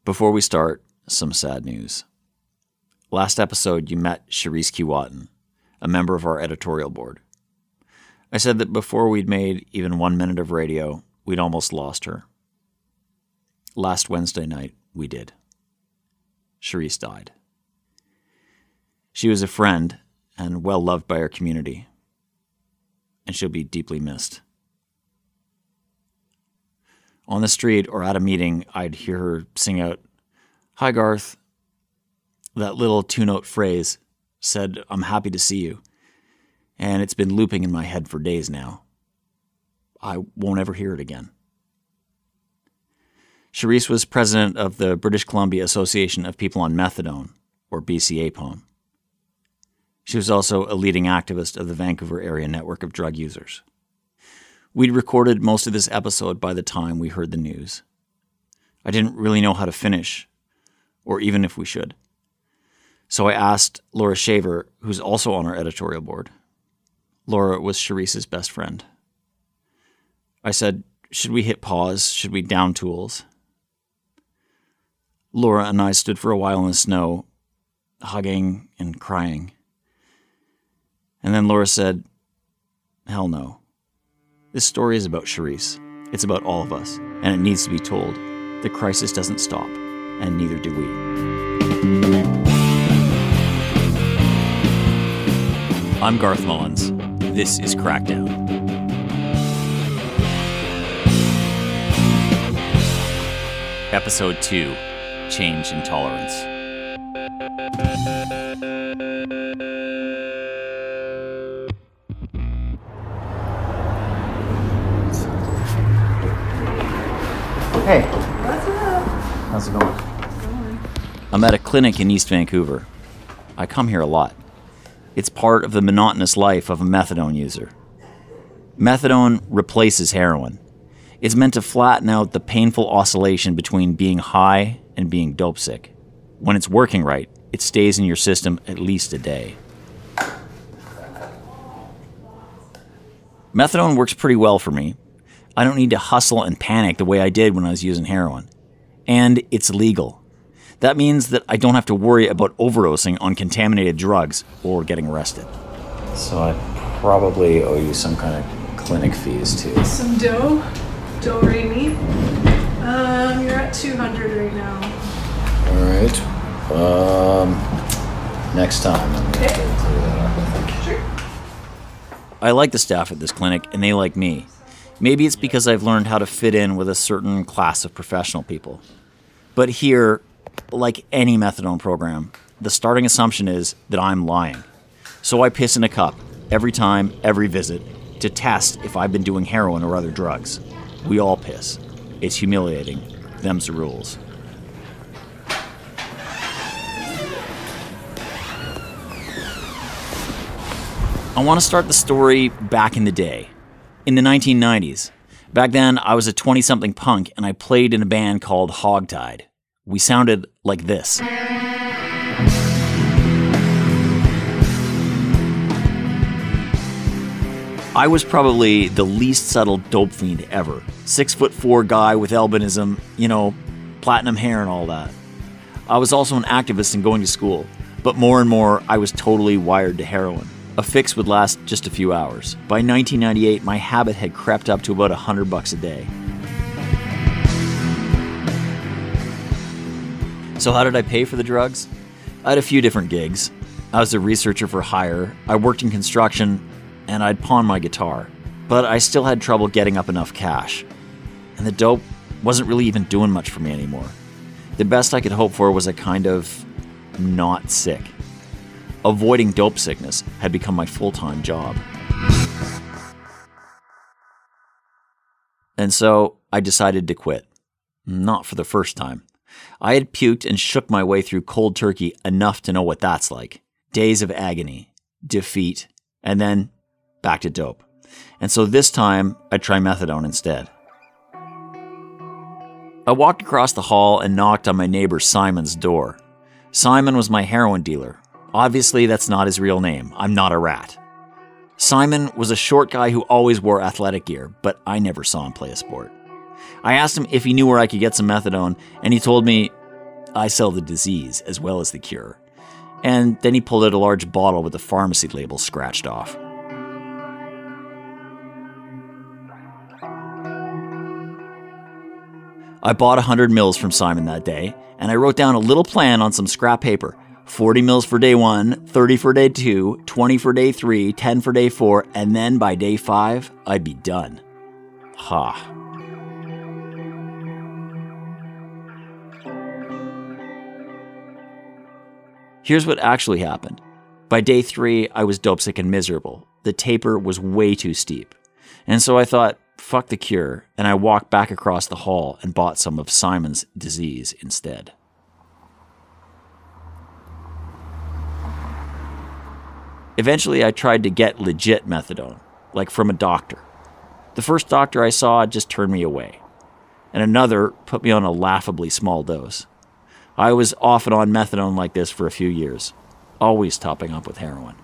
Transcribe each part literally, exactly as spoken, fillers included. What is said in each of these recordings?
Before we start, some sad news. Last episode, you met Cherise Keewatin, a member of our editorial board. I said that before we'd made even one minute of radio, we'd almost lost her. Last Wednesday night, we did. Cherise died. She was a friend and well loved by our community, and she'll be deeply missed. On the street or at a meeting, I'd hear her sing out, "Hi, Garth." That little two-note phrase said, "I'm happy to see you." And it's been looping in my head for days now. I won't ever hear it again. Cherise was president of the British Columbia Association of People on Methadone, or B C A P O M. She was also a leading activist of the Vancouver area network of drug users. We'd recorded most of this episode by the time we heard the news. I didn't really know how to finish, or even if we should. So I asked Laura Shaver, who's also on our editorial board. Laura was Cherise's best friend. I said, should we hit pause? Should we down tools? Laura and I stood for a while in the snow, hugging and crying. And then Laura said, hell no. This story is about Cherise. It's about all of us, and it needs to be told. The crisis doesn't stop, and neither do we. I'm Garth Mullins. This is Crackdown. Episode two, Change Intolerance. Hey. What's up? How's it going? I'm at a clinic in East Vancouver. I come here a lot. It's part of the monotonous life of a methadone user. Methadone replaces heroin. It's meant to flatten out the painful oscillation between being high and being dope sick. When it's working right, it stays in your system at least a day. Methadone works pretty well for me. I don't need to hustle and panic the way I did when I was using heroin. And it's legal. That means that I don't have to worry about overdosing on contaminated drugs or getting arrested. So I probably owe you some kind of clinic fees too. Some dough? Dough Rainy? Um, you're at two hundred right now. Alright. Um, next time I'm going to clear that up, I think. Sure. I like the staff at this clinic, and they like me. Maybe it's because I've learned how to fit in with a certain class of professional people. But here, like any methadone program, the starting assumption is that I'm lying. So I piss in a cup every time, every visit, to test if I've been doing heroin or other drugs. We all piss. It's humiliating. Them's the rules. I want to start the story back in the day. In the nineteen nineties. Back then, I was a twenty-something punk, and I played in a band called Hogtied. We sounded like this. I was probably the least subtle dope fiend ever. Six foot four guy with albinism, you know, platinum hair and all that. I was also an activist and going to school, but more and more, I was totally wired to heroin. A fix would last just a few hours. By nineteen ninety-eight, my habit had crept up to about a hundred bucks a day. So how did I pay for the drugs? I had a few different gigs. I was a researcher for hire, I worked in construction, and I'd pawn my guitar. But I still had trouble getting up enough cash. And the dope wasn't really even doing much for me anymore. The best I could hope for was a kind of not sick. Avoiding dope sickness had become my full-time job. And so I decided to quit. Not for the first time. I had puked and shook my way through cold turkey enough to know what that's like. Days of agony, defeat, and then back to dope. And so this time, I'd try methadone instead. I walked across the hall and knocked on my neighbor Simon's door. Simon was my heroin dealer. Obviously, that's not his real name. I'm not a rat. Simon was a short guy who always wore athletic gear, but I never saw him play a sport. I asked him if he knew where I could get some methadone, and he told me, I sell the disease as well as the cure. And then he pulled out a large bottle with the pharmacy label scratched off. I bought one hundred mils from Simon that day, and I wrote down a little plan on some scrap paper. forty mils for day one, thirty for day two, twenty for day three, ten for day four, and then by day five, I'd be done. Ha. Here's what actually happened. By day three, I was dope sick and miserable. The taper was way too steep. And so I thought, fuck the cure, and I walked back across the hall and bought some of Simon's disease instead. Eventually, I tried to get legit methadone, like from a doctor. The first doctor I saw just turned me away, and another put me on a laughably small dose. I was off and on methadone like this for a few years, always topping up with heroin.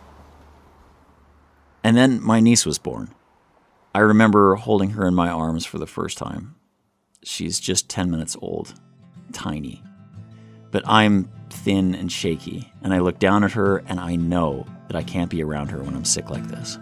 And then my niece was born. I remember holding her in my arms for the first time. She's just ten minutes old, tiny. But I'm thin and shaky, and I look down at her and I know that I can't be around her when I'm sick like this.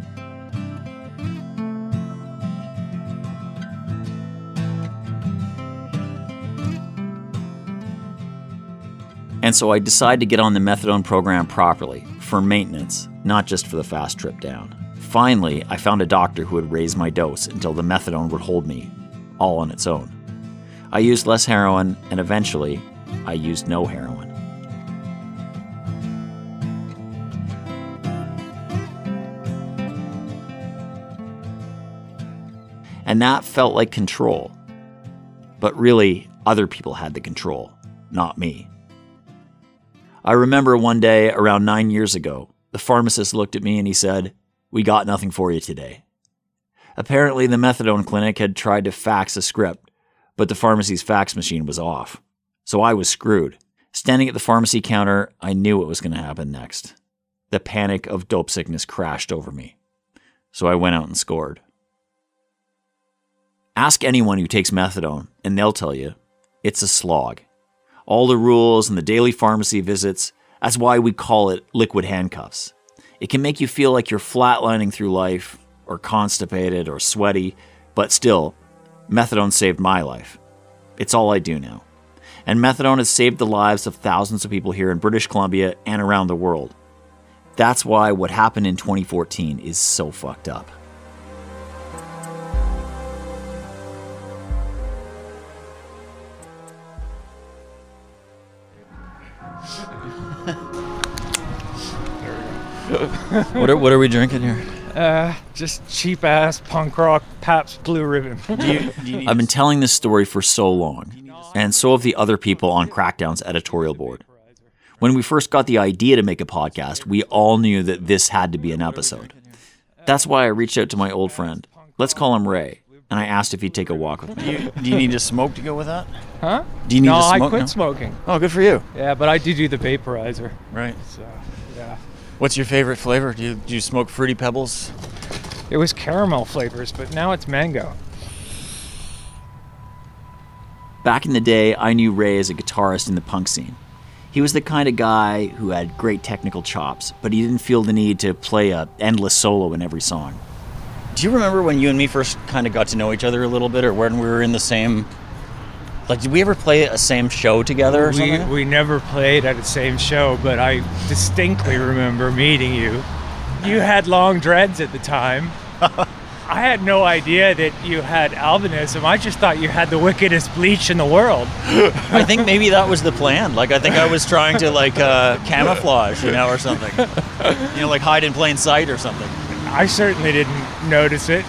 And so I decide to get on the methadone program properly, for maintenance, not just for the fast trip down. Finally, I found a doctor who would raise my dose until the methadone would hold me, all on its own. I used less heroin, and eventually, I used no heroin. And that felt like control. But really, other people had the control, not me. I remember one day, around nine years ago, the pharmacist looked at me and he said, "We got nothing for you today." Apparently, the methadone clinic had tried to fax a script, but the pharmacy's fax machine was off. So I was screwed. Standing at the pharmacy counter, I knew what was going to happen next. The panic of dope sickness crashed over me. So I went out and scored. Ask anyone who takes methadone, and they'll tell you, it's a slog. All the rules and the daily pharmacy visits, that's why we call it liquid handcuffs. It can make you feel like you're flatlining through life, or constipated, or sweaty, but still, methadone saved my life. It's all I do now. And methadone has saved the lives of thousands of people here in British Columbia and around the world. That's why what happened in twenty fourteen is so fucked up. what, are, what are we drinking here? Uh, just cheap-ass punk rock Pabst Blue Ribbon. do you, do you I've been telling this story for so long, and so have the other people on Crackdown's editorial board. When we first got the idea to make a podcast, we all knew that this had to be an episode. That's why I reached out to my old friend, let's call him Ray, and I asked if he'd take a walk with me. Do you, do you need to smoke to go with that? Huh? Do you need no, to smoke? I quit no? smoking. Oh, good for you. Yeah, but I do do the vaporizer. Right. So, yeah. What's your favorite flavor? Do you, do you smoke Fruity Pebbles? It was caramel flavors, but now it's mango. Back in the day, I knew Ray as a guitarist in the punk scene. He was the kind of guy who had great technical chops, but he didn't feel the need to play an endless solo in every song. Do you remember when you and me first kind of got to know each other a little bit, or when we were in the same... Like, did we ever play a same show together or we, something? We never played at the same show, but I distinctly remember meeting you. You had long dreads at the time. I had no idea that you had albinism. I just thought you had the wickedest bleach in the world. I think maybe that was the plan. Like, I think I was trying to, like, uh, camouflage, you know, or something. You know, like hide in plain sight or something. I certainly didn't notice it.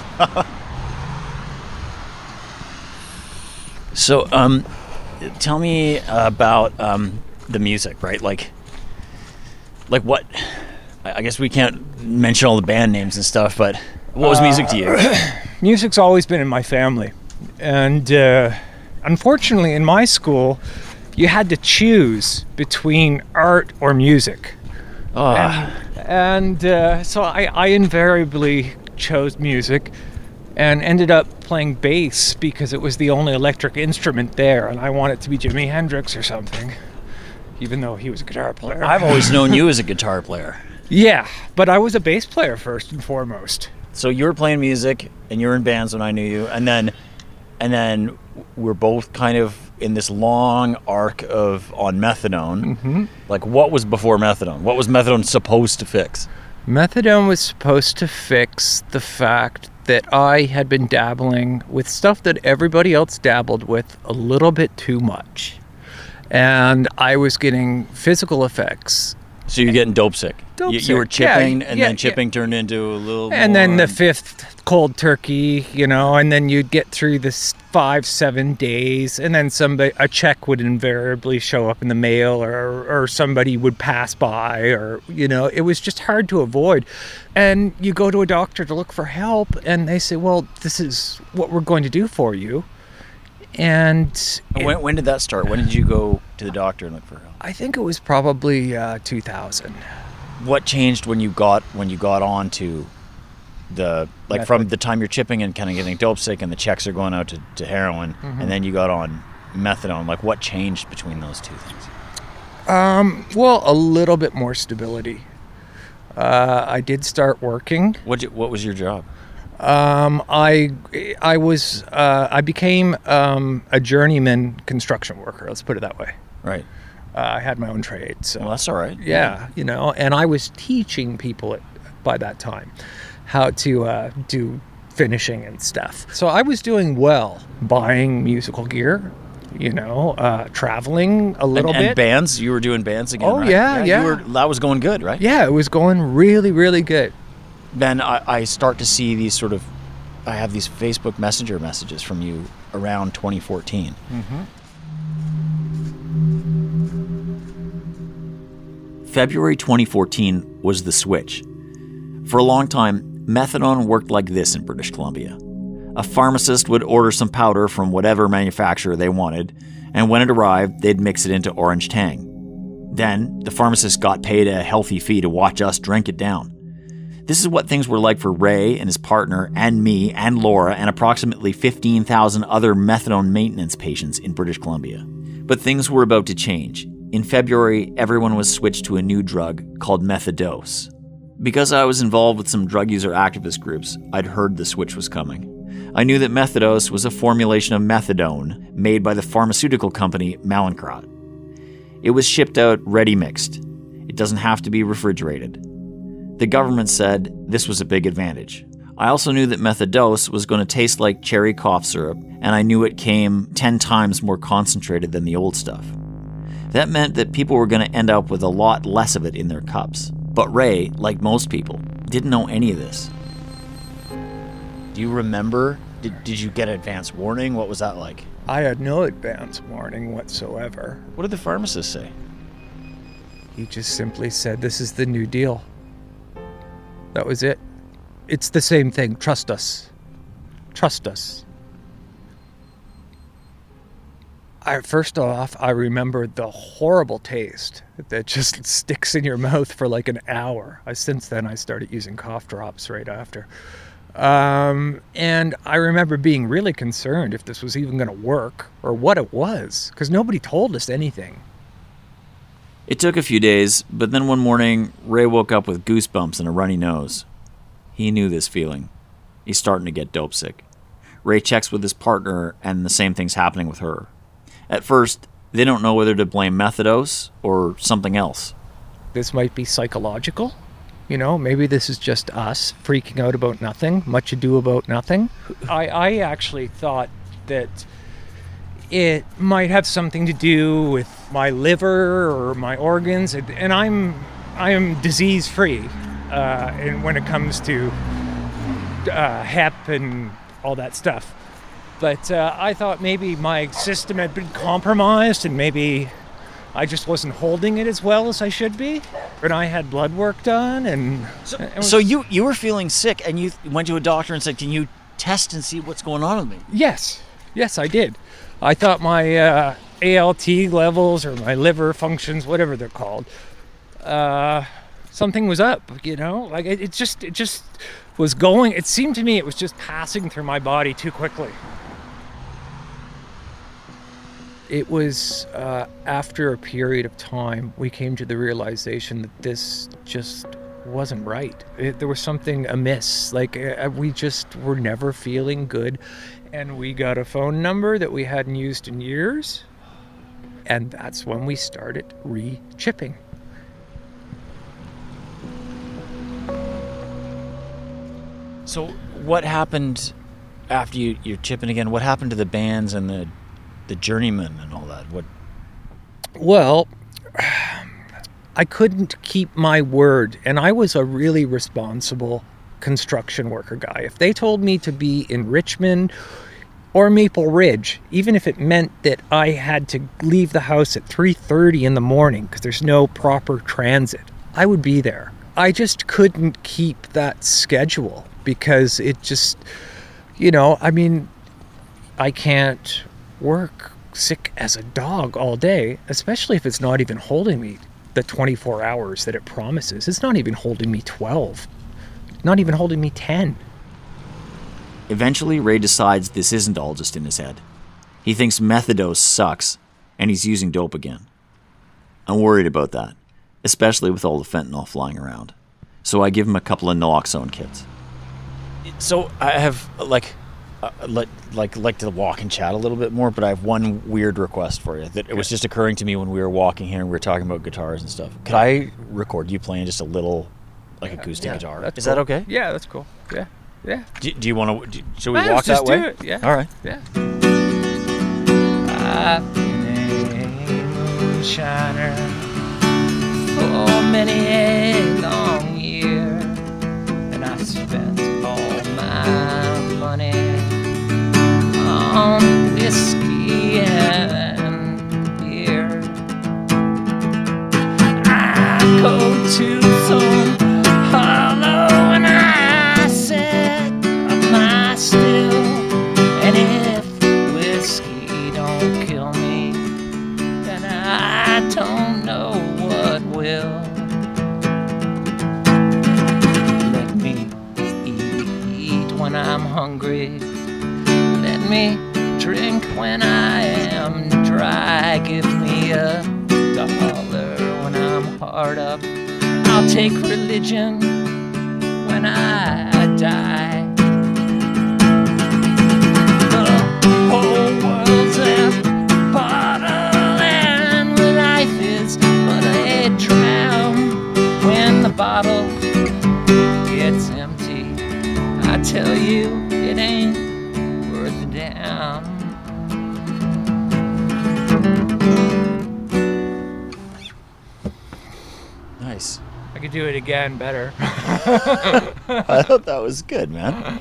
So, um, tell me about um, the music, right? Like, like what? I guess we can't mention all the band names and stuff, but what was uh, music to you? Music's always been in my family, and uh, unfortunately, in my school, you had to choose between art or music. Oh. And, and uh, so I, I invariably chose music. and ended up playing bass because it was the only electric instrument there, and I wanted to be Jimi Hendrix or something, even though he was a guitar player. I've always known you as a guitar player. Yeah, but I was a bass player first and foremost. So you were playing music, and you were in bands when I knew you, and then, and then we're both kind of in this long arc of on methadone. Mm-hmm. Like, what was before methadone? What was methadone supposed to fix? Methadone was supposed to fix the fact that I had been dabbling with stuff that everybody else dabbled with a little bit too much. And I was getting physical effects. So you're getting dope sick. Dope you, sick. you were chipping, Yeah, and yeah, then chipping yeah. turned into a little And more. then the fifth cold turkey, you know, and then you'd get through this five, seven days, and then somebody, a check would invariably show up in the mail, or, or somebody would pass by, or, you know, it was just hard to avoid. And you go to a doctor to look for help, and they say, well, this is what we're going to do for you. And When, when did that start? When did you go to the doctor and look for help? I think it was probably uh, two thousand. What changed when you got when you got on to the like Method. from the time you're chipping and kind of getting dope sick and the checks are going out to, to heroin, Mm-hmm. and then you got on methadone? Like, what changed between those two things? Um, well, a little bit more stability. Uh, I did start working. What what was your job? Um, I I was uh, I became um, a journeyman construction worker. Let's put it that way. Right. Uh, I had my own trade, so Well, that's all right. yeah, you know, and I was teaching people at, by that time how to uh, do finishing and stuff. So I was doing well, buying musical gear, you know, uh, traveling a little and, and bit. bands, you were doing bands again, Oh, right? yeah, yeah. You were, that was going good, right? Yeah, it was going really, really good. Then I, I start to see these sort of, I have these Facebook Messenger messages from you around twenty fourteen. February twenty fourteen was the switch. For a long time, methadone worked like this in British Columbia. A pharmacist would order some powder from whatever manufacturer they wanted, and when it arrived, they'd mix it into Orange Tang. Then, the pharmacist got paid a healthy fee to watch us drink it down. This is what things were like for Ray and his partner, and me, and Laura, and approximately fifteen thousand other methadone maintenance patients in British Columbia. But things were about to change. In February, everyone was switched to a new drug called Methadose. Because I was involved with some drug user activist groups, I'd heard the switch was coming. I knew that Methadose was a formulation of methadone made by the pharmaceutical company Mallinckrodt. It was shipped out ready mixed. It doesn't have to be refrigerated. The government said this was a big advantage. I also knew that Methadose was going to taste like cherry cough syrup, and I knew it came ten times more concentrated than the old stuff. That meant that people were going to end up with a lot less of it in their cups. But Ray, like most people, didn't know any of this. Do you remember? Did, did you get advance warning? What was that like? I had no advance warning whatsoever. What did the pharmacist say? He just simply said, this is the new deal. That was it. It's the same thing. Trust us. Trust us. I, first off, I remember the horrible taste that just sticks in your mouth for like an hour. I, since then, I started using cough drops right after. Um, and I remember being really concerned if this was even going to work or what it was, because nobody told us anything. It took a few days, but then one morning, Ray woke up with goosebumps and a runny nose. He knew this feeling. He's starting to get dope sick. Ray checks with his partner, and the same thing's happening with her. At first, they don't know whether to blame Methadose or something else. This might be psychological. You know, maybe this is just us freaking out about nothing, much ado about nothing. I, I actually thought that it might have something to do with my liver or my organs, and, and I'm I am disease free, uh, and when it comes to uh, hep and all that stuff. But uh, I thought maybe my system had been compromised, and maybe I just wasn't holding it as well as I should be. And I had blood work done, and So, it was- so you, you were feeling sick, and you went to a doctor and said, can you test and see what's going on with me? yes, yes, I did. I thought my uh, A L T levels or my liver functions, whatever they're called, uh, something was up. You know, like it, it just, it just, was going, it seemed to me it was just passing through my body too quickly. It was uh, after a period of time, we came to the realization that this just wasn't right. It, there was something amiss. Like uh, we just were never feeling good. And we got a phone number that we hadn't used in years. And that's when we started re-chipping. So what happened after you, you're chipping again? What happened to the bands and the the journeymen and all that? What? Well, I couldn't keep my word, and I was a really responsible construction worker guy. If they told me to be in Richmond or Maple Ridge, even if it meant that I had to leave the house at three thirty in the morning because there's no proper transit, I would be there. I just couldn't keep that schedule because it just, you know, I mean, I can't work sick as a dog all day, especially if it's not even holding me the twenty-four hours that it promises. It's not even holding me twelve, not even holding me ten. Eventually, Ray decides this isn't all just in his head. He thinks methadose sucks, and he's using dope again. I'm worried about that, especially with all the fentanyl flying around. So I give him a couple of naloxone kits. So I have like, uh, like, like, like to walk and chat a little bit more, but I have one weird request for you. That it was just occurring to me when we were walking here and we were talking about guitars and stuff. Could I record you playing just a little, like, acoustic yeah, guitar? Is cool. that okay? Yeah, that's cool. Yeah, yeah. Do, do you want to? Should we Yeah, walk let's that just way? do it, yeah. All right. Yeah. I've been a moonshiner for many a long year, and I've spent all my money on whiskey and beer. I go to some hollow and I set up my still, and if whiskey don't kill me, then I don't know what will. Let me eat when I'm hungry. Let me drink when I am dry. Give me a dollar when I'm hard up. I'll take religion when I die. The whole world's a bottle and life is but a drown. When the bottle gets empty, I tell you it ain't worth a damn. Nice. I could do it again better. I thought that was good, man.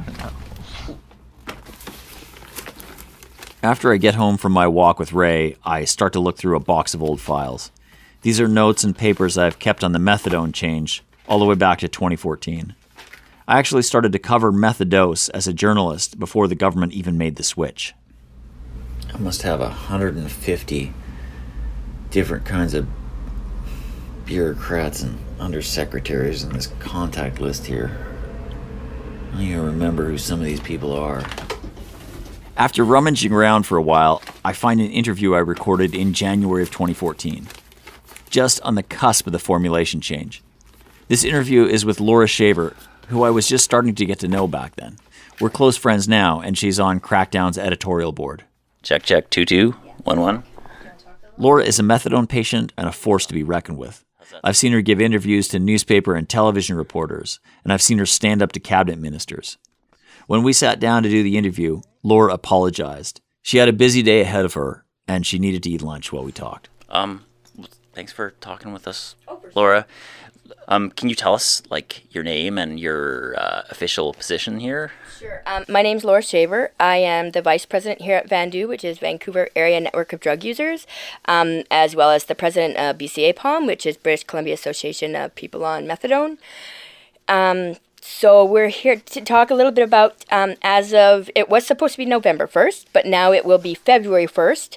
After I get home from my walk with Ray, I start to look through a box of old files. These are notes and papers I've kept on the methadone change all the way back to twenty fourteen. I actually started to cover methadose as a journalist before the government even made the switch. I must have one hundred fifty different kinds of bureaucrats and undersecretaries in this contact list here. I don't even remember who some of these people are. After rummaging around for a while, I find an interview I recorded in January of twenty fourteen, just on the cusp of the formulation change. This interview is with Laura Shaver, who I was just starting to get to know back then. We're close friends now, and she's on Crackdown's editorial board. Check, check, two two, one one. Laura is a methadone patient and a force to be reckoned with. I've seen her give interviews to newspaper and television reporters, and I've seen her stand up to cabinet ministers. When we sat down to do the interview, Laura apologized. She had a busy day ahead of her, and she needed to eat lunch while we talked. Um, thanks for talking with us, Laura. Um, can you tell us, like, your name and your uh, official position here? Sure. Um, my name's Laura Shaver. I am the vice president here at VANDU, which is Vancouver Area Network of Drug Users, um, as well as the president of B C A P O M, which is British Columbia Association of People on Methadone. Um, so we're here to talk a little bit about, um, as of, it was supposed to be November first, but now it will be February first.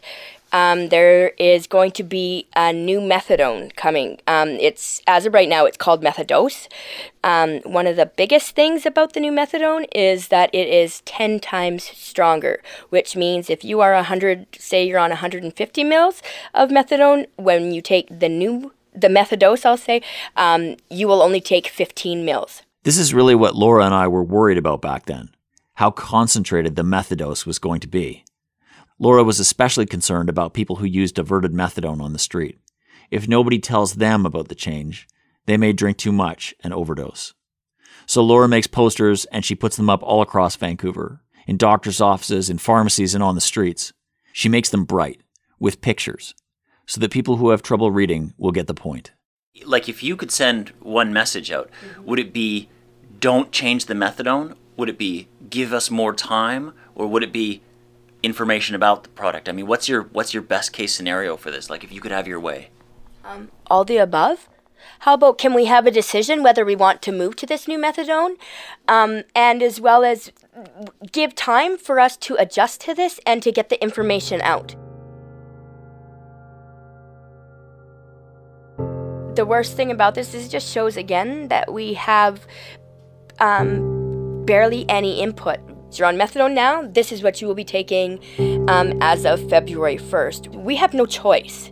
Um, there is going to be a new methadone coming. Um, it's as of right now, it's called Methadose. Um, one of the biggest things about the new methadone is that it is ten times stronger, which means if you are one hundred, say you're on one hundred fifty mils of methadone, when you take the new, the Methadose, I'll say, um, you will only take fifteen mils. This is really what Laura and I were worried about back then, how concentrated the Methadose was going to be. Laura was especially concerned about people who used diverted methadone on the street. If nobody tells them about the change, they may drink too much and overdose. So Laura makes posters and she puts them up all across Vancouver, in doctors' offices, in pharmacies, and on the streets. She makes them bright, with pictures, so that people who have trouble reading will get the point. Like, if you could send one message out, would it be, don't change the methadone? Would it be, give us more time? Or would it be information about the product? I mean, what's your what's your best case scenario for this? Like, if you could have your way. Um, all the above. How about, can we have a decision whether we want to move to this new methadone? Um, and as well as give time for us to adjust to this and to get the information out. The worst thing about this is it just shows again that we have um, barely any input. So you're on methadone now, this is what you will be taking um, as of February first. We have no choice.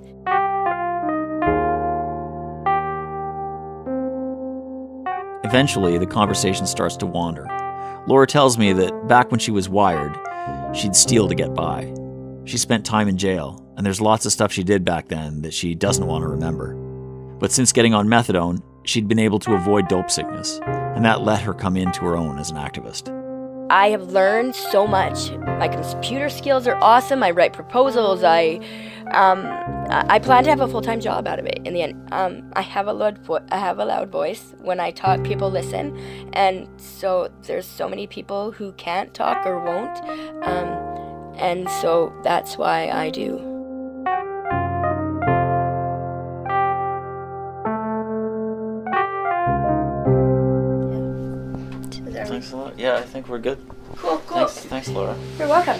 Eventually, the conversation starts to wander. Laura tells me that back when she was wired, she'd steal to get by. She spent time in jail, and there's lots of stuff she did back then that she doesn't want to remember. But since getting on methadone, she'd been able to avoid dope sickness, and that let her come into her own as an activist. I have learned so much. My computer skills are awesome. I write proposals. I um, I plan to have a full-time job out of it in the end. Um, I have a loud vo- I have a loud voice. When I talk, people listen. And so there's so many people who can't talk or won't. Um, and so that's why I do. Thanks a lot. Yeah, I think we're good. Cool, cool. Thanks, thanks, Laura. You're welcome.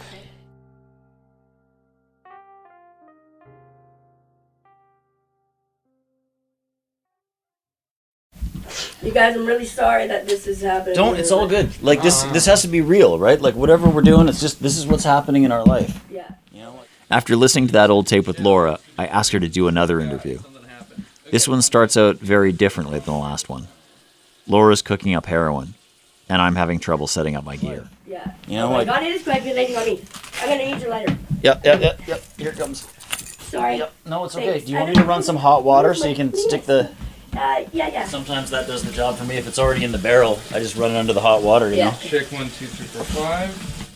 You guys, I'm really sorry that this is happening. Don't. It's all good. Like this. This has to be real, right? Like whatever we're doing, it's just this is what's happening in our life. Yeah. You know. Like, After listening to that old tape with Laura, I asked her to do another interview. This one starts out very differently than the last one. Laura's cooking up heroin, and I'm having trouble setting up my gear. Yeah. You know oh what? God, it is quick. You're waiting on me. I'm gonna need your lighter. Yep. Yep. Yep. Yep. Here it comes. Sorry. Yep. No, it's okay. Thanks. Do you want me to run some hot water so you can stick the? Uh, yeah, yeah. Sometimes that does the job for me. If it's already in the barrel, I just run it under the hot water. You Yeah. know. Check one, two, three, four, five.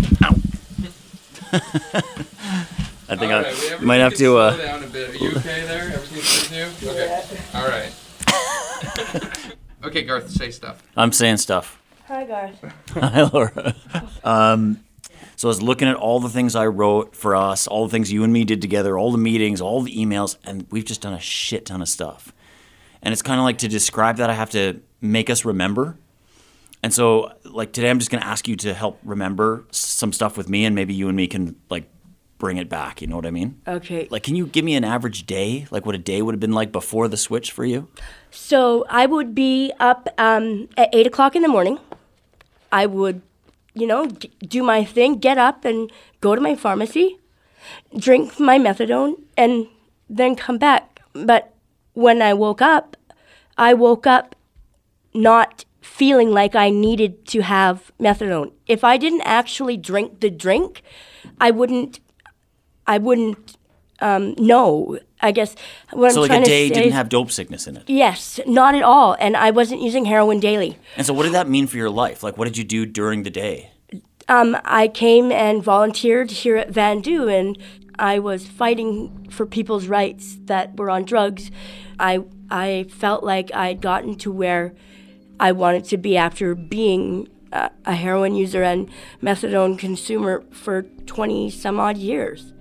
I think All I right, we- might have everything to. can Uh, slow down a bit. Are you okay there? Everything's good with you? Okay. All right. Okay, Garth, say stuff. I'm saying stuff. Hi, Garth. Hi, Laura. Um, so I was looking at all the things I wrote for us, all the things you and me did together, all the meetings, all the emails, and we've just done a shit ton of stuff. And it's kind of like, to describe that, I have to make us remember. And so, like, today I'm just going to ask you to help remember some stuff with me, and maybe you and me can, like, bring it back. You know what I mean? Okay. Like, can you give me an average day? Like, what a day would have been like before the switch for you? So I would be up um, at eight o'clock in the morning. I would, you know, d- do my thing, get up and go to my pharmacy, drink my methadone, and then come back. But when I woke up, I woke up not feeling like I needed to have methadone. If I didn't actually drink the drink, I wouldn't, I wouldn't um, know. I guess what So, I'm like, trying a day to say didn't is- have dope sickness in it. Yes, not at all. And I wasn't using heroin daily. And so, what did that mean for your life? Like, what did you do during the day? Um, I came and volunteered here at Vandu, and I was fighting for people's rights that were on drugs. I I felt like I'd gotten to where I wanted to be after being a, a heroin user and methadone consumer for twenty some odd years.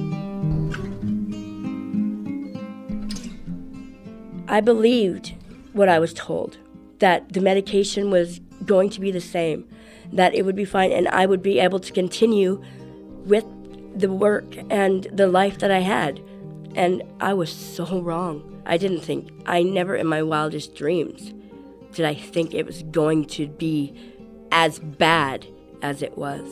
I believed what I was told, that the medication was going to be the same, that it would be fine, and I would be able to continue with the work and the life that I had. And I was so wrong. I didn't think, I never in my wildest dreams did I think it was going to be as bad as it was.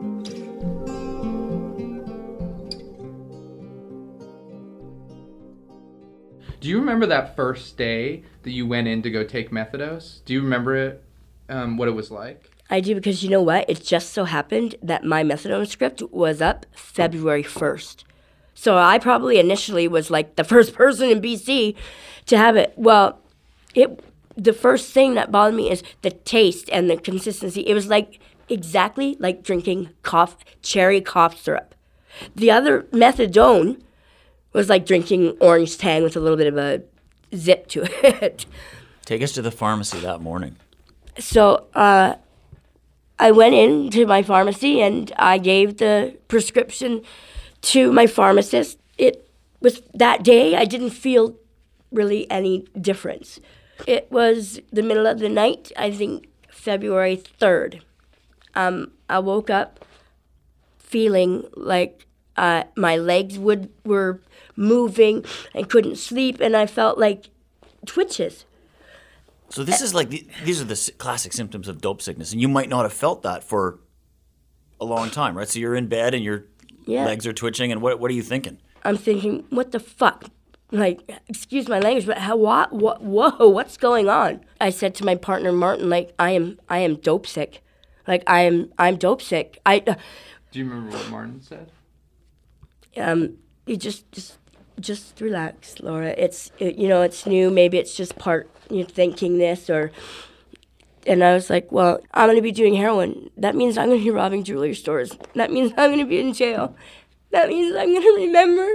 Do you remember that first day that you went in to go take methadose? Do you remember it, um, what it was like? I do, because you know what? It just so happened that my methadone script was up February first. So I probably initially was like the first person in B C to have it. Well, it the first thing that bothered me is the taste and the consistency. It was like exactly like drinking cough, cherry cough syrup. The other methadone was like drinking orange tang with a little bit of a zip to it. Take us to the pharmacy that morning. So uh, I went into my pharmacy and I gave the prescription to my pharmacist. It was that day, I didn't feel really any difference. It was the middle of the night, I think February third. Um, I woke up feeling like uh, my legs would were moving and couldn't sleep, and I felt like twitches. So this is like, the, these are the s- classic symptoms of dope sickness, and you might not have felt that for a long time, right? So you're in bed and your Yeah. legs are twitching, and what what are you thinking? I'm thinking, what the fuck? Like, excuse my language, but how, what, what, whoa, what's going on? I said to my partner, Martin, like, I am, I am dope sick. Like, I am, I'm dope sick. I, uh, Do you remember what Martin said? um, you just, just, just relax, Laura. It's, it, you know, it's new. Maybe it's just part, you're thinking this or, and I was like, well, I'm going to be doing heroin. That means I'm going to be robbing jewelry stores. That means I'm going to be in jail. That means I'm going to remember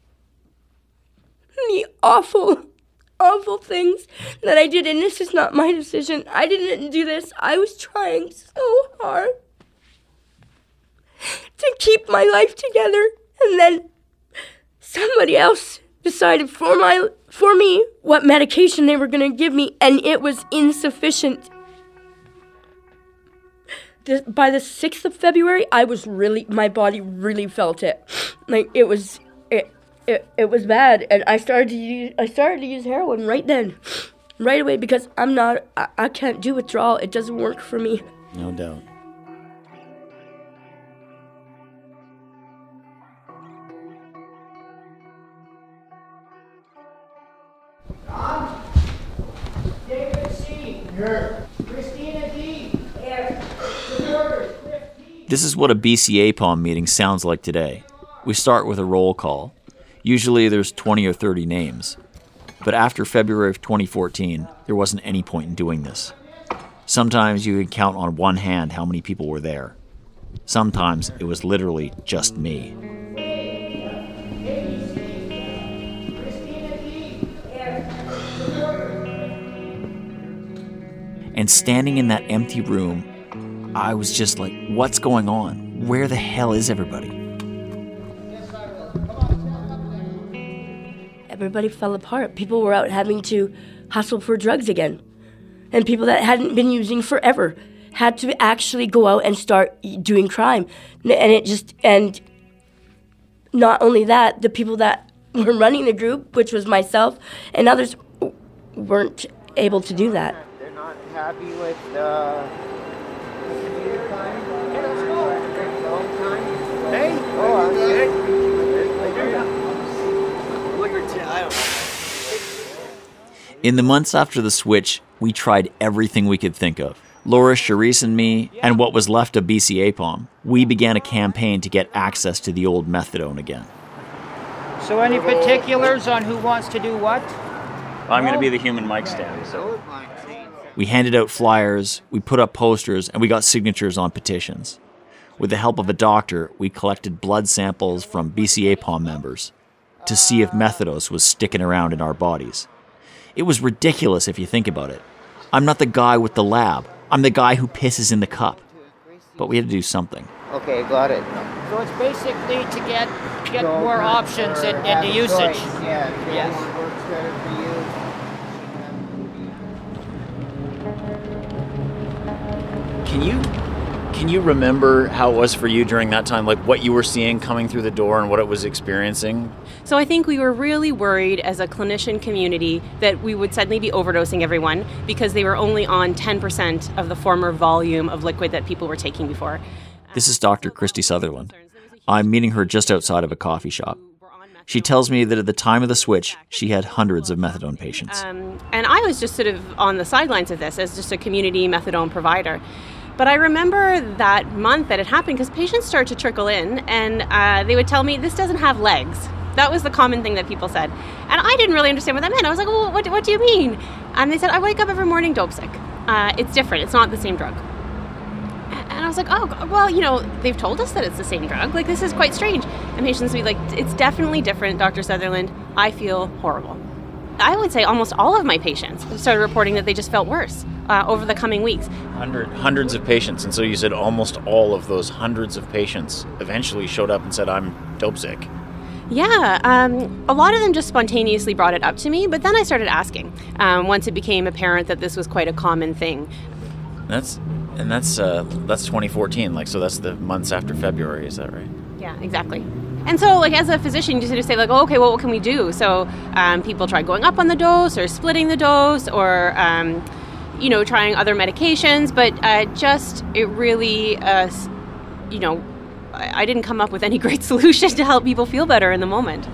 the awful, awful things that I did. And this is not my decision. I didn't do this. I was trying so hard to keep my life together. And then somebody else decided for my for me what medication they were going to give me, and it was insufficient. The, by the sixth of February, I was really, my body really felt it. Like, it was, it, it, it was bad, and I started to use, I started to use heroin right then, right away, because I'm not, I, I can't do withdrawal. It doesn't work for me. No doubt. David C. Here. Christina D. Here. Supporters. Cliff D. This is what a B C A P O M meeting sounds like today. We start with a roll call. Usually there's twenty or thirty names. But after February of twenty fourteen, there wasn't any point in doing this. Sometimes you could count on one hand how many people were there. Sometimes it was literally just me. And standing in that empty room, I was just like, what's going on? Where the hell is everybody? Everybody fell apart. People were out having to hustle for drugs again. And people that hadn't been using forever had to actually go out and start doing crime. And it just, and not only that, the people that were running the group, which was myself and others, weren't able to do that. They're not happy with uh, the time. Okay, let's go. Hey, oh, I'm good. In the months after the switch, we tried everything we could think of. Laura, Charisse, and me, and what was left of B C A P O M, we began a campaign to get access to the old methadone again. So any particulars on who wants to do what? I'm going to be the human mic stand, so. We handed out flyers, we put up posters, and we got signatures on petitions. With the help of a doctor, we collected blood samples from B C A P O M members to see if methadose was sticking around in our bodies. It was ridiculous if you think about it. I'm not the guy with the lab. I'm the guy who pisses in the cup. But we had to do something. Okay, got it. So it's basically to get get more options in, in the usage. Yeah, Yes. Can you can you remember how it was for you during that time? Like what you were seeing coming through the door and what it was experiencing? So I think we were really worried as a clinician community that we would suddenly be overdosing everyone because they were only on ten percent of the former volume of liquid that people were taking before. This is Doctor Christy Sutherland. I'm meeting her just outside of a coffee shop. She tells me that at the time of the switch, she had hundreds of methadone patients. Um, and I was just sort of on the sidelines of this as just a community methadone provider. But I remember that month that it happened because patients started to trickle in and uh, they would tell me, this doesn't have legs. That was the common thing that people said. And I didn't really understand what that meant. I was like, well, what, what do you mean? And they said, I wake up every morning dope sick. Uh, it's different. It's not the same drug. And I was like, oh, well, you know, they've told us that it's the same drug. Like, this is quite strange. And patients would be like, it's definitely different, Doctor Sutherland. I feel horrible. I would say almost all of my patients started reporting that they just felt worse uh, over the coming weeks. Hundred, hundreds of patients. And so you said almost all of those hundreds of patients eventually showed up and said, I'm dope sick. Yeah, um, a lot of them just spontaneously brought it up to me, but then I started asking um, once it became apparent that this was quite a common thing. That's and that's uh, that's twenty fourteen, like so that's the months after February, is that right? Yeah, exactly. And so, like, as a physician, you sort of say, like, oh, okay, well, what can we do? So um, people try going up on the dose or splitting the dose or, um, you know, trying other medications, but uh, just it really, uh, you know, I didn't come up with any great solution to help people feel better in the moment.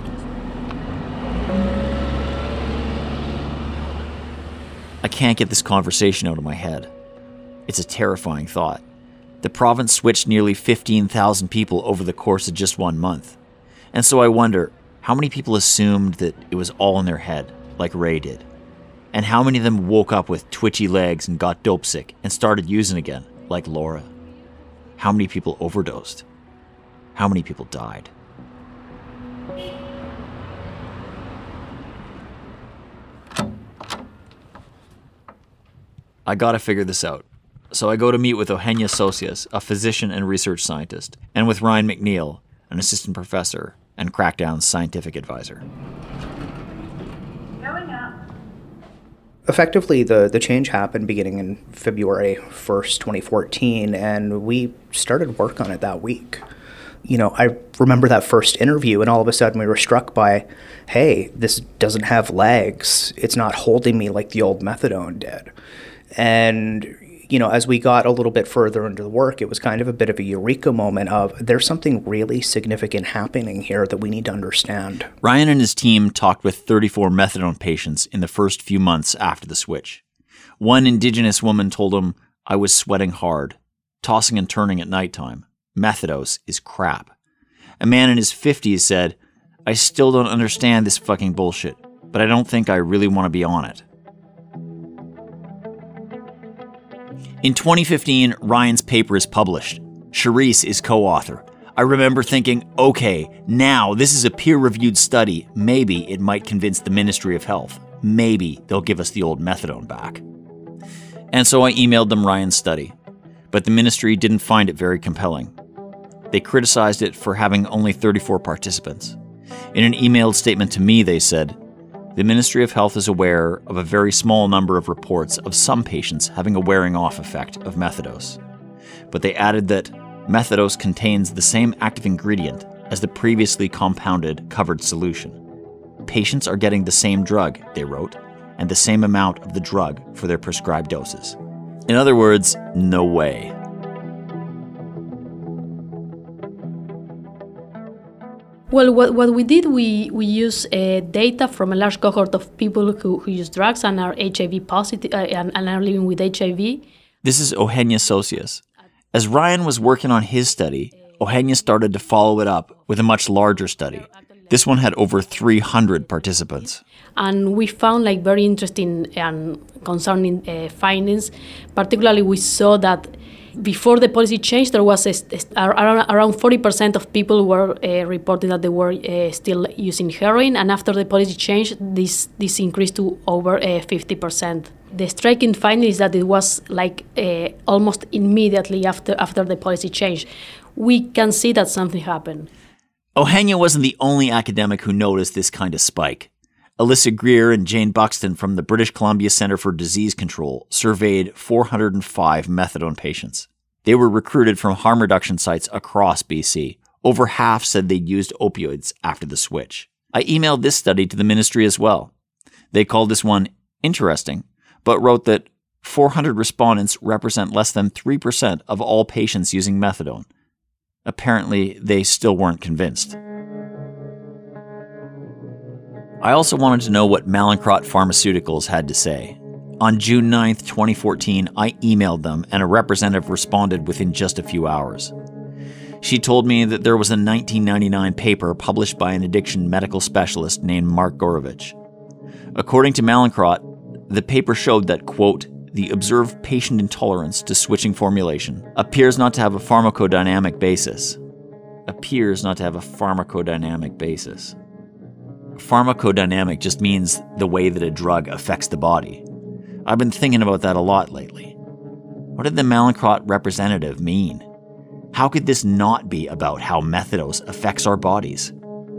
I can't get this conversation out of my head. It's a terrifying thought. The province switched nearly fifteen thousand people over the course of just one month. And so I wonder, how many people assumed that it was all in their head, like Ray did? And how many of them woke up with twitchy legs and got dope sick and started using again, like Laura? How many people overdosed? How many people died? I gotta figure this out. So I go to meet with Eugenia Socias, a physician and research scientist, and with Ryan McNeil, an assistant professor and Crackdown's scientific advisor. Effectively, the, the change happened beginning in February first, twenty fourteen, and we started work on it that week. You know, I remember that first interview, and all of a sudden we were struck by, hey, this doesn't have legs. It's not holding me like the old methadone did. And, you know, as we got a little bit further into the work, it was kind of a bit of a eureka moment of there's something really significant happening here that we need to understand. Ryan and his team talked with thirty-four methadone patients in the first few months after the switch. One Indigenous woman told him, I was sweating hard, tossing and turning at nighttime. Methadose is crap. A man in his fifties said, I still don't understand this fucking bullshit, but I don't think I really want to be on it. In twenty fifteen, Ryan's paper is published. Charisse is co-author. I remember thinking, okay, now this is a peer-reviewed study. Maybe it might convince the Ministry of Health. Maybe they'll give us the old methadone back. And so I emailed them Ryan's study, but the ministry didn't find it very compelling. They criticized it for having only thirty-four participants. In an emailed statement to me, they said, the Ministry of Health is aware of a very small number of reports of some patients having a wearing-off effect of methadose. But they added that methadose contains the same active ingredient as the previously compounded covered solution. Patients are getting the same drug, they wrote, and the same amount of the drug for their prescribed doses. In other words, no way. Well, what, what we did, we, we used uh, data from a large cohort of people who, who use drugs and are H I V positive uh, and, and are living with H I V. This is Eugenia Socias. As Ryan was working on his study, Eugenia started to follow it up with a much larger study. This one had over three hundred participants. And we found like very interesting and concerning uh, findings. Particularly, we saw that before the policy change, there was a, a, around, around forty percent of people were uh, reporting that they were uh, still using heroin, and after the policy change, this this increased to over uh, fifty percent. The striking finding is that it was like uh, almost immediately after after the policy change. We can see that something happened. Eugenia wasn't the only academic who noticed this kind of spike. Alyssa Greer and Jane Buxton from the British Columbia Centre for Disease Control surveyed four hundred five methadone patients. They were recruited from harm reduction sites across B C. Over half said they'd used opioids after the switch. I emailed this study to the ministry as well. They called this one interesting, but wrote that four hundred respondents represent less than three percent of all patients using methadone. Apparently, they still weren't convinced. I also wanted to know what Mallinckrodt Pharmaceuticals had to say. On June ninth, twenty fourteen, I emailed them and a representative responded within just a few hours. She told me that there was a nineteen ninety-nine paper published by an addiction medical specialist named Mark Gorovich. According to Mallinckrodt, the paper showed that, quote, the observed patient intolerance to switching formulation appears not to have a pharmacodynamic basis. Appears not to have a pharmacodynamic basis. Pharmacodynamic just means the way that a drug affects the body. I've been thinking about that a lot lately. What did the Mallinckrodt representative mean? How could this not be about how methadose affects our bodies?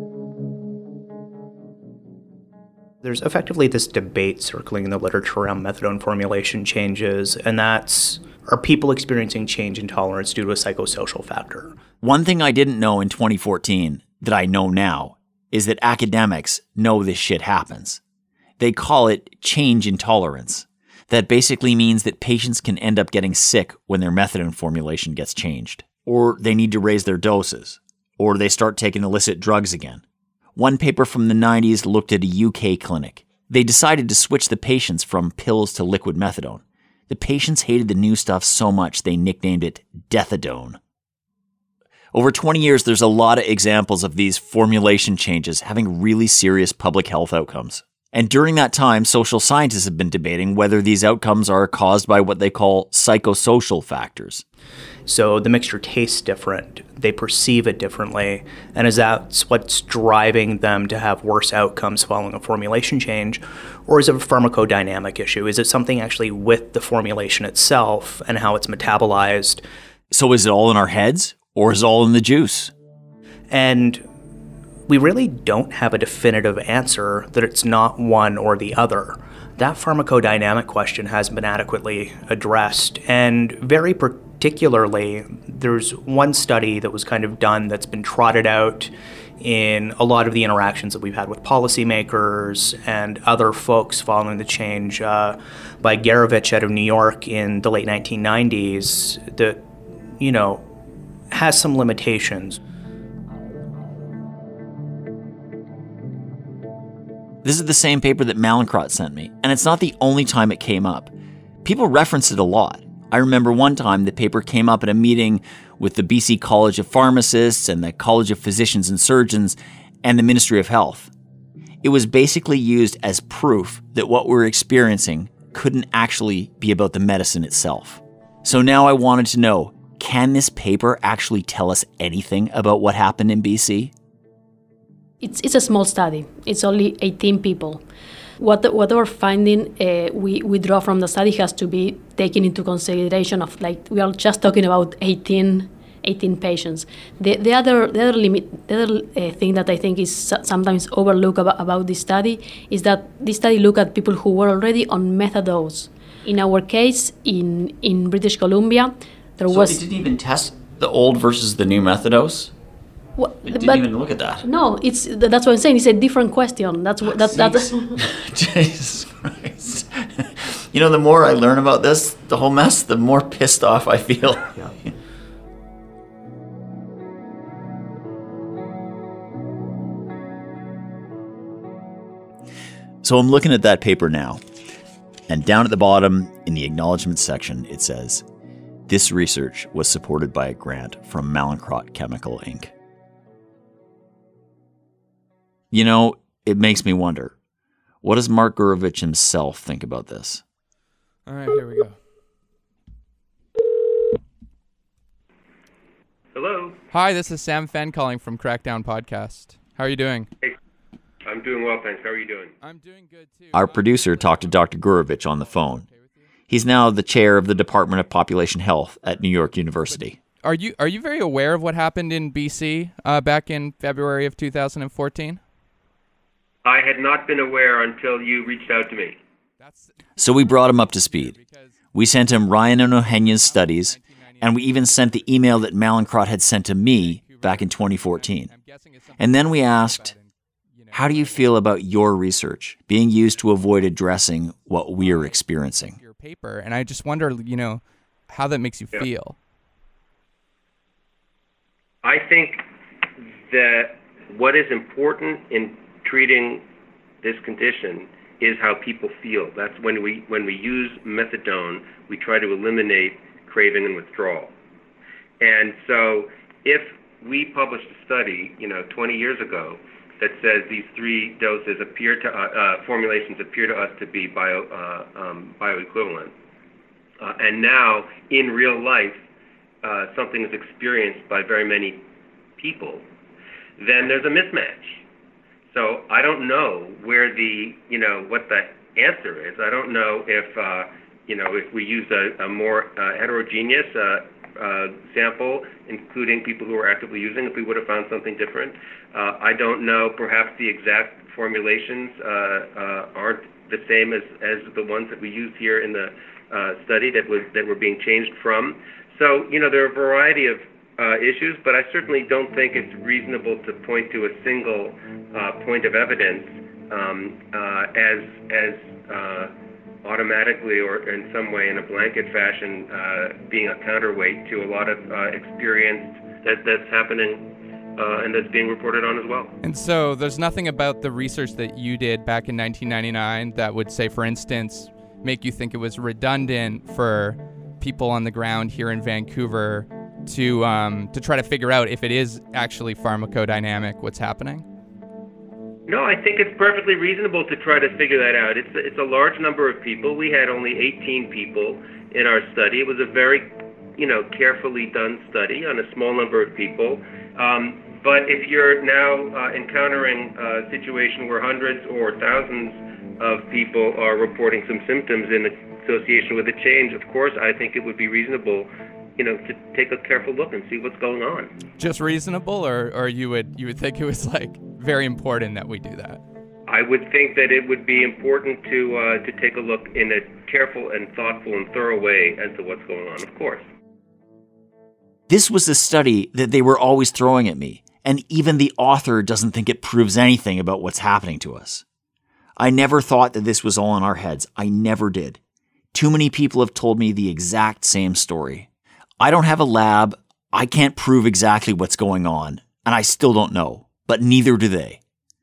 There's effectively this debate circling in the literature around methadone formulation changes, and that's, are people experiencing change in tolerance due to a psychosocial factor? One thing I didn't know in twenty fourteen that I know now is that academics know this shit happens. They call it change in tolerance. That basically means that patients can end up getting sick when their methadone formulation gets changed, or they need to raise their doses, or they start taking illicit drugs again. One paper from the nineties looked at a U K clinic. They decided to switch the patients from pills to liquid methadone. The patients hated the new stuff so much they nicknamed it Deathadone. Over twenty years, there's a lot of examples of these formulation changes having really serious public health outcomes. And during that time, social scientists have been debating whether these outcomes are caused by what they call psychosocial factors. So the mixture tastes different, they perceive it differently, and is that what's driving them to have worse outcomes following a formulation change? Or is it a pharmacodynamic issue? Is it something actually with the formulation itself and how it's metabolized? So is it all in our heads, or is it all in the juice? And we really don't have a definitive answer that it's not one or the other. That pharmacodynamic question hasn't been adequately addressed, and very particularly, there's one study that was kind of done that's been trotted out in a lot of the interactions that we've had with policymakers and other folks following the change uh, by Gorovich out of New York in the late nineteen nineties that, you know, has some limitations. This is the same paper that Mallinckrodt sent me, and it's not the only time it came up. People reference it a lot. I remember one time the paper came up at a meeting with the B C College of Pharmacists and the College of Physicians and Surgeons and the Ministry of Health. It was basically used as proof that what we're experiencing couldn't actually be about the medicine itself. So now I wanted to know, can this paper actually tell us anything about what happened in B C? It's, it's a small study. It's only eighteen people. What the, what we're finding, uh, we, we draw from the study has to be taken into consideration of, like, we are just talking about eighteen, eighteen patients. The, the other, the other, limit, the other uh, thing that I think is sometimes overlooked about, about this study is that this study looked at people who were already on methadose. In our case, in, in British Columbia, there so was... So it didn't even test the old versus the new methadose? Well, it didn't but, even look at that. No, it's that's what I'm saying. It's a different question. That's what that, that's. Jesus Christ! You know, the more I learn about this, the whole mess, the more pissed off I feel. Yeah. So I'm looking at that paper now, and down at the bottom in the acknowledgement section, it says, "This research was supported by a grant from Mallinckrodt Chemical Incorporated" You know, it makes me wonder, what does Mark Gorovich himself think about this? All right, here we go. Hello. Hi, this is Sam Fenn calling from Crackdown Podcast. How are you doing? Hey, I'm doing well, thanks. How are you doing? I'm doing good, too. Our producer talked to Doctor Gorovich on the phone. He's now the chair of the Department of Population Health at New York University. Are you are you very aware of what happened in B C uh, back in February of two thousand fourteen? I had not been aware until you reached out to me. So we brought him up to speed. We sent him Ryan and Ohenya's studies And we even sent the email that Mallinckrodt had sent to me back in twenty fourteen. And then we asked, how do you feel about your research being used to avoid addressing what we're experiencing? Your paper, and I just wonder, you know, how that makes you Yeah. feel. I think that what is important in treating this condition is how people feel. That's when we when we use methadone, we try to eliminate craving and withdrawal. And so if we published a study, you know, twenty years ago that says these three doses appear to uh, uh, formulations appear to us to be bio uh, um, bioequivalent, uh, and now in real life uh, something is experienced by very many people, then there's a mismatch. So I don't know where the, you know, what the answer is. I don't know if, uh, you know, if we use a, a more uh, heterogeneous uh, uh, sample, including people who are actively using, if we would have found something different. Uh, I don't know, perhaps the exact formulations uh, uh, aren't the same as, as the ones that we used here in the uh, study that, was, that were being changed from. So, you know, there are a variety of Uh, issues, but I certainly don't think it's reasonable to point to a single uh, point of evidence um, uh, as as uh, automatically or in some way in a blanket fashion uh, being a counterweight to a lot of uh, experience that, that's happening uh, and that's being reported on as well. And so there's nothing about the research that you did back in nineteen ninety-nine that would say, for instance, make you think it was redundant for people on the ground here in Vancouver to um, to try to figure out if it is actually pharmacodynamic, what's happening? No, I think it's perfectly reasonable to try to figure that out. It's it's a large number of people. We had only eighteen people in our study. It was a very, you know, carefully done study on a small number of people. Um, but if you're now uh, encountering a situation where hundreds or thousands of people are reporting some symptoms in association with a change, of course, I think it would be reasonable, you know, to take a careful look and see what's going on. Just reasonable, or, or you would you would think it was like very important that we do that? I would think that it would be important to uh, to take a look in a careful and thoughtful and thorough way as to what's going on, of course. This was the study that they were always throwing at me, and even the author doesn't think it proves anything about what's happening to us. I never thought that this was all in our heads. I never did. Too many people have told me the exact same story. I don't have a lab, I can't prove exactly what's going on, and I still don't know, but neither do they.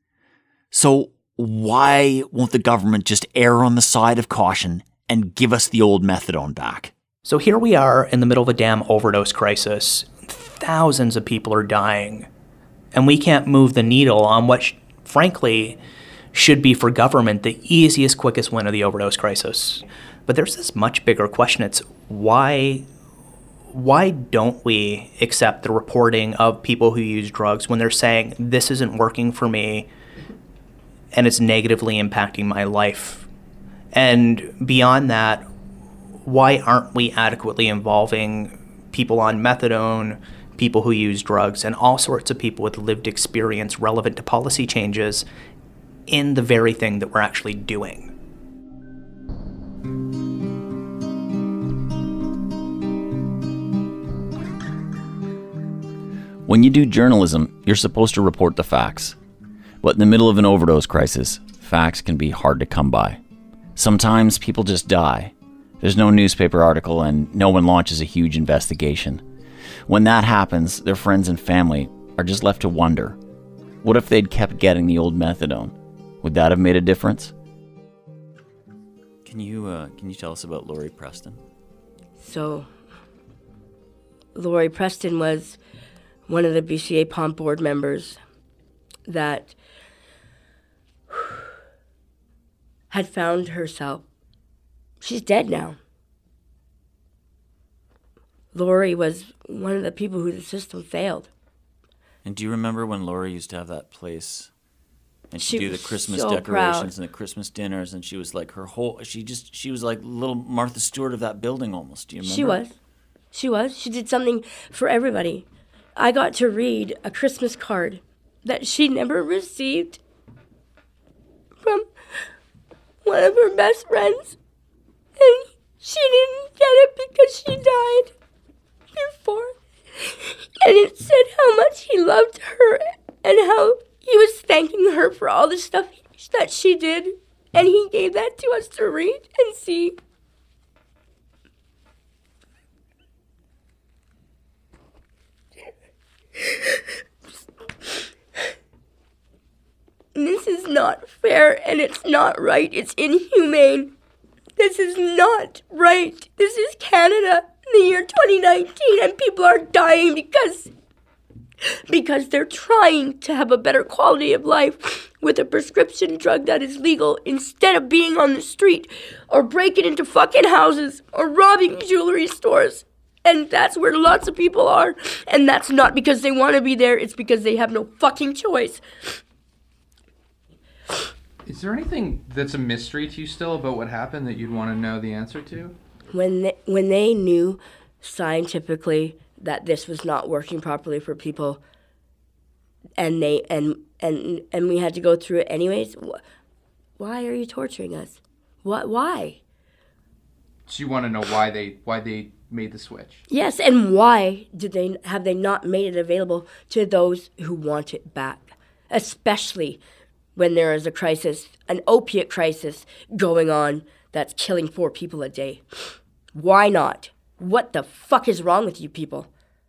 So why won't the government just err on the side of caution and give us the old methadone back? So here we are in the middle of a damn overdose crisis. Thousands of people are dying, and we can't move the needle on what, sh- frankly, should be for government the easiest, quickest win of the overdose crisis. But there's this much bigger question. It's why... Why don't we accept the reporting of people who use drugs when they're saying, this isn't working for me and it's negatively impacting my life? And beyond that, why aren't we adequately involving people on methadone, people who use drugs, and all sorts of people with lived experience relevant to policy changes in the very thing that we're actually doing? When you do journalism, you're supposed to report the facts. But in the middle of an overdose crisis, facts can be hard to come by. Sometimes people just die. There's no newspaper article and no one launches a huge investigation. When that happens, their friends and family are just left to wonder, what if they'd kept getting the old methadone? Would that have made a difference? Can you uh, can you tell us about Laurie Preston? So, Laurie Preston was one of the B C A P O M board members that had found herself. She's dead now. Laurie was one of the people who the system failed. And do you remember when Laurie used to have that place and she'd She do the was Christmas so decorations proud. and the Christmas dinners, and she was like her whole, she just, she was like little Martha Stewart of that building almost. Do you remember? She was. She was. She did something for everybody. I got to read a Christmas card that she never received from one of her best friends. And she didn't get it because she died. all the stuff that she did, and he gave that to us to read and see. This is not fair, and it's not right. It's inhumane. This is not right. This is Canada in the year twenty nineteen, and people are dying because because they're trying to have a better quality of life with a prescription drug that is legal instead of being on the street or breaking into fucking houses or robbing jewelry stores. And that's where lots of people are. And that's not because they want to be there. It's because they have no fucking choice. Is there anything that's a mystery to you still about what happened that you'd want to know the answer to? When they, when they knew scientifically that this was not working properly for people, and they and and and we had to go through it anyways, wh- why are you torturing us? What? Why? So you want to know why they why they made the switch? Yes, and why did they have they not made it available to those who want it back, especially when there is a crisis, an opiate crisis going on that's killing four people a day? Why not? What the fuck is wrong with you people?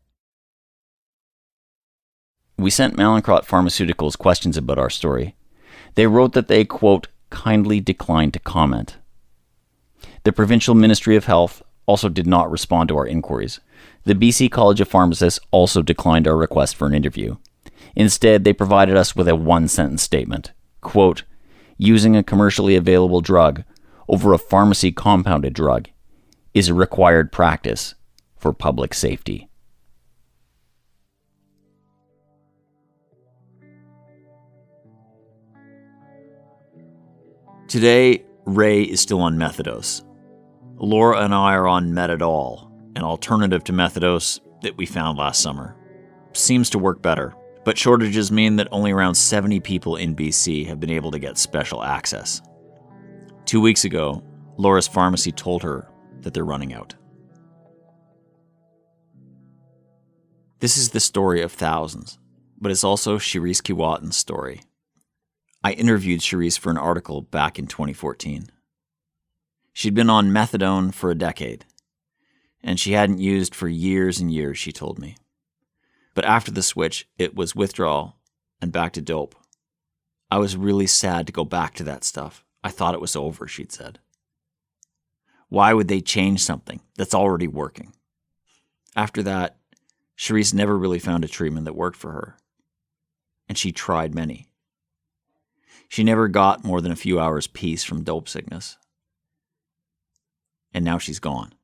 We sent Mallinckrodt Pharmaceuticals questions about our story. They wrote that they, quote, kindly declined to comment. The Provincial Ministry of Health also did not respond to our inquiries. The B C College of Pharmacists also declined our request for an interview. Instead, they provided us with a one-sentence statement, quote, using a commercially available drug over a pharmacy-compounded drug is a required practice for public safety. Today, Ray is still on methadose. Laura and I are on Metadol, an alternative to methadose that we found last summer. Seems to work better, but shortages mean that only around seventy people in B C have been able to get special access. Two weeks ago, Laura's pharmacy told her that they're running out. This is the story of thousands, but it's also Cherise Keewatin's story. I interviewed Cherise for an article back in twenty fourteen. She'd been on methadone for a decade, and she hadn't used for years and years, she told me. But after the switch, it was withdrawal and back to dope. I was really sad to go back to that stuff. I thought it was over, she'd said. Why would they change something that's already working? After that, Cherise never really found a treatment that worked for her, and she tried many. She never got more than a few hours peace from dope sickness. And now she's gone.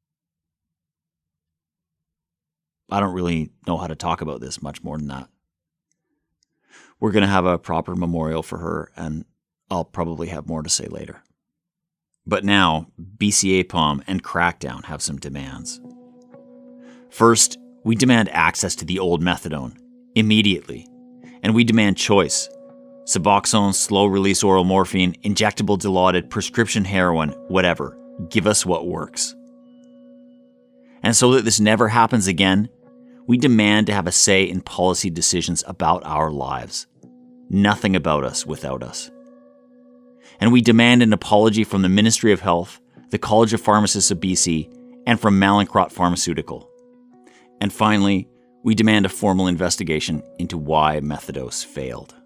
I don't really know how to talk about this much more than that. We're going to have a proper memorial for her, and I'll probably have more to say later. But now, B C A P O M and Crackdown have some demands. First, we demand access to the old methadone, immediately. And we demand choice. Suboxone, slow-release oral morphine, injectable Dilaudid, prescription heroin, whatever. Give us what works. And so that this never happens again, we demand to have a say in policy decisions about our lives. Nothing about us without us. And we demand an apology from the Ministry of Health, the College of Pharmacists of B C, and from Mallinckrodt Pharmaceutical. And finally, we demand a formal investigation into why methadose failed.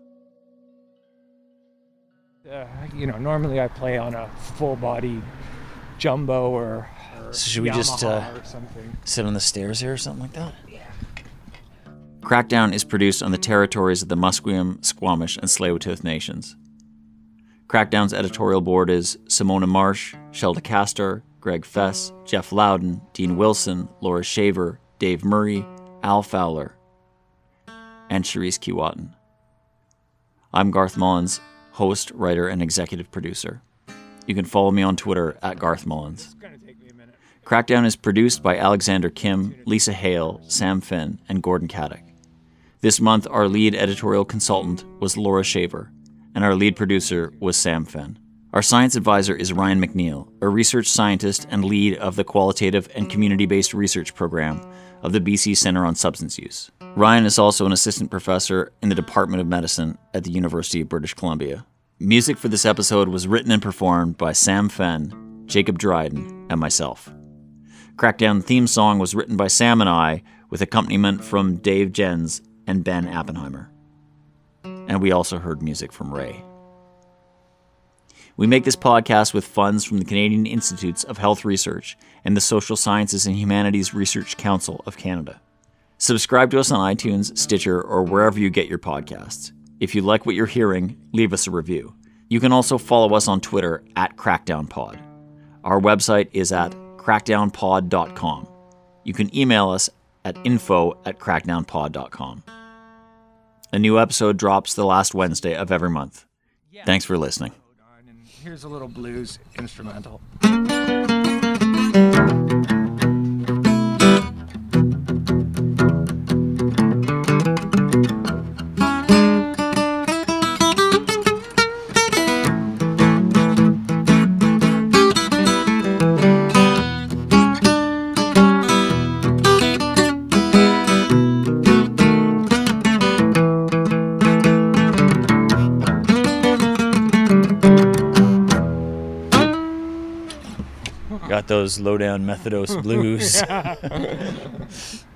Uh, you know, normally I play on a full-body jumbo or, or So should we Yamaha just uh, or something. sit on the stairs here or something like that? Yeah. Crackdown is produced on the territories of the Musqueam, Squamish, and Tsleil-Waututh nations. Crackdown's editorial board is Simona Marsh, Shelda Castor, Greg Fess, Jeff Loudon, Dean Wilson, Laura Shaver, Dave Murray, Al Fowler, and Cherise Keewatin. I'm Garth Mullins, host, writer, and executive producer. You can follow me on Twitter at Garth Mullins. Crackdown is produced by Alexander Kim, Lisa Hale, Sam Finn, and Gordon Caddick. This month, our lead editorial consultant was Laura Shaver, and our lead producer was Sam Finn. Our science advisor is Ryan McNeil, a research scientist and lead of the Qualitative and Community-Based Research Program of the B C Centre on Substance Use. Ryan is also an assistant professor in the Department of Medicine at the University of British Columbia. Music for this episode was written and performed by Sam Fenn, Jacob Dryden, and myself. Crackdown theme song was written by Sam and I, with accompaniment from Dave Jens and Ben Appenheimer. And we also heard music from Ray. We make this podcast with funds from the Canadian Institutes of Health Research and the Social Sciences and Humanities Research Council of Canada. Subscribe to us on iTunes, Stitcher, or wherever you get your podcasts. If you like what you're hearing, leave us a review. You can also follow us on Twitter at CrackdownPod. Our website is at crackdown pod dot com. You can email us at info at crackdown pod dot com. A new episode drops the last Wednesday of every month. Thanks for listening. Here's a little blues instrumental. Got those low-down Methodose blues.